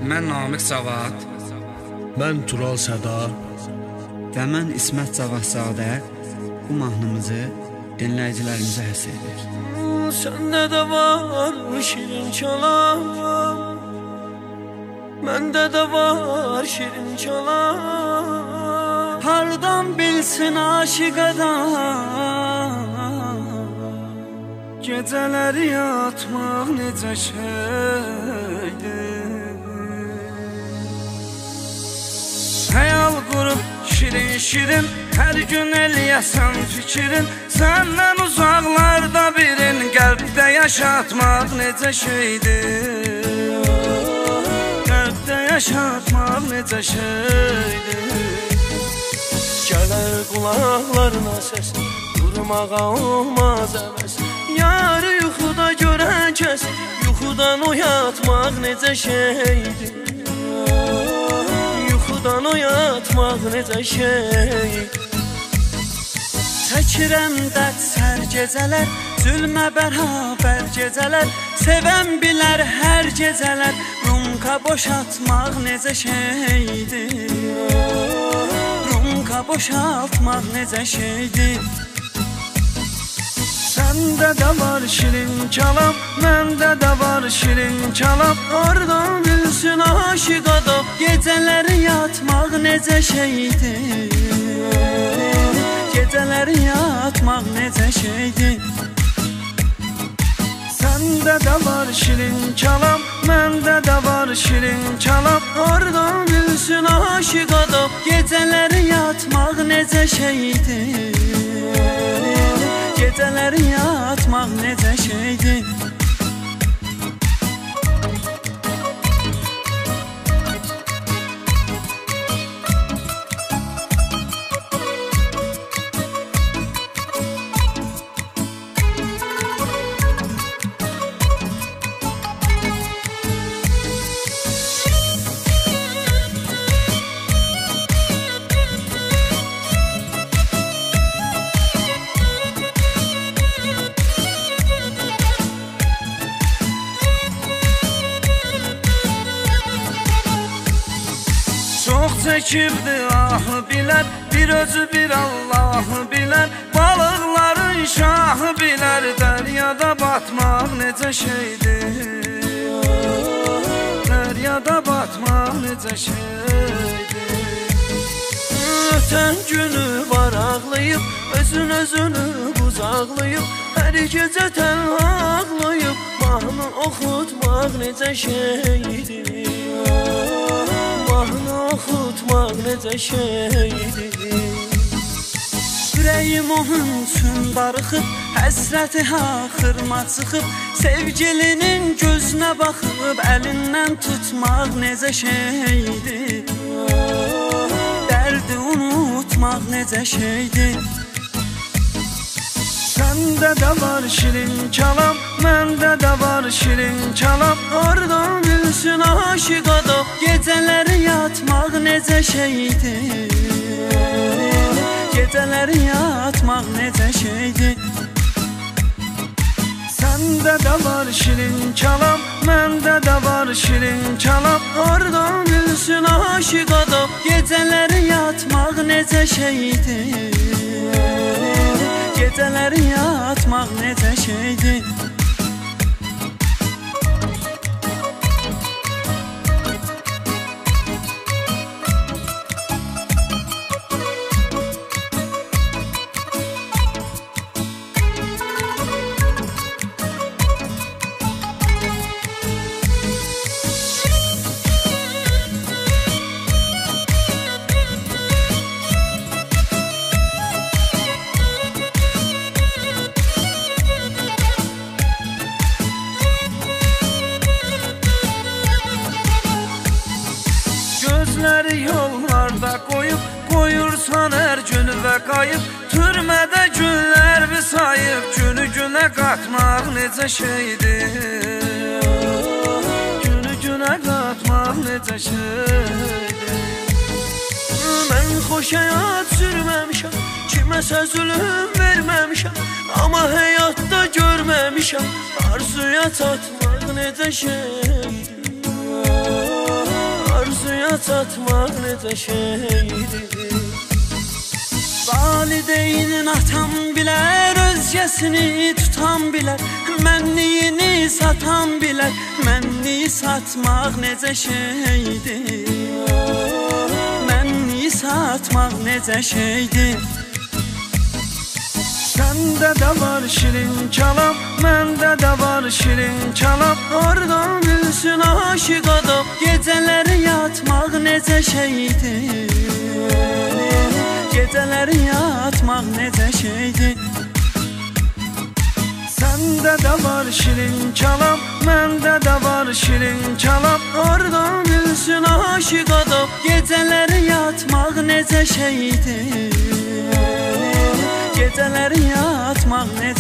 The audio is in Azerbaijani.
Mən Namiq Cavad. Mən Tural Səda. Və mən İsmət Cavadzadə. Bu mahnımızı dinləyicilərimizə həsr edirik. Səndə də var şirin çalam, məndə də var şirin çalam. Hardan bilsin aşiq adam, gecələri yatmaq necə şeydir. Xəyal qurub şirin-şirin, hər gün eləyəsən fikrin. Səndən uzaqlarda birin, qəlbdə yaşatmaq necə şeydir. Qəlbdə yaşatmaq necə şeydir. Gələr qulaqlarına səs, durmağa olmaz əvəz. Yarı yuxuda görən kəs, yuxudan oyatmaq necə şeydir. Yuxudan oyatmaq necə şeydir. çəkirəm dərd sər gecələr, zülmə bərabər gecələr. Sevən bilər hər gecələr, rumka boşaltmaq necə şeydir. Rumka boşaltmaq necə şeydir. Səndə də var şirin çalam, məndə də var şirin çalam. Oradan bilsin aşiq adam, gecələri yatmaq necə şeydir. Gecələri yatmaq necə şeydir. Səndə də var şirin çalam, məndə də var şirin çalam. Oradan bilsin aşiq adam, gecələri yatmaq necə şeydir. Gecələri yatmaq necə şeydir. çox çəkibdi ahı bilər, bir özü bir Allahı bilər. Balıqların şahı bilər, dəryada batmaq necə şeydir. Dəryada batmaq necə şeydir. Ötən günü var ağlayıb, özünü qucaqlayıb. Hər gecə tənha ağlayıb, mahnı oxutmaq necə şeydir. Mahnı oxutmaq necə şeydir. Ürəyim onun üçün darıxıb, həsrəti axırma çıxıb. Sevgilinin gözünə baxıb, əlindən tutmaq necə şeydir. Dərdi unutmaq necə şeydir. Səndə də var şirin çalam, məndə də var şirin çalam. Oradan bilsin aşiq adam, gecələri yatmaq necə şeydir. Gecələri yatmaq necə şeydir. Səndə də var şirin çalam, məndə də var şirin çalam. Oradan bilsin aşiq adam, gecələri yatmaq necə şeydir. Gecələri yatmaq necə şeydir. gözləri yollarda qoyub, qoyursan hər gün və qayıb. Türmədə günlər bir sayıb, günü günə qatmaq necə şeydir. Günü günə qatmaq necə şeydir. Mən xoş həyat sürməmişəm, kiməsə zülüm verməmişəm. Amma həyatda görməmişəm, arzuya çatmaq necə şeydir. arzuya çatmaq necə şeydir. Valideynin atam bilər, özgəsini tutan bilər, mənliyini satan bilər, mənliyi satmaq necə şeydir. Mənliyi satmaq necə şeydir. Səndə də var şirin kəlam, məndə də var şirin kəlam. Oradan bilsin aşiq adam, Gecələri yatmaq necə şeydir. Gecələri yatmaq necə şeydir. səndə də var şirin kəlam, məndə də var şirin kəlam. Oradan bilsin aşiq adam, Gecələri yatmaq necə şeydir. Gecələri yatmaq necə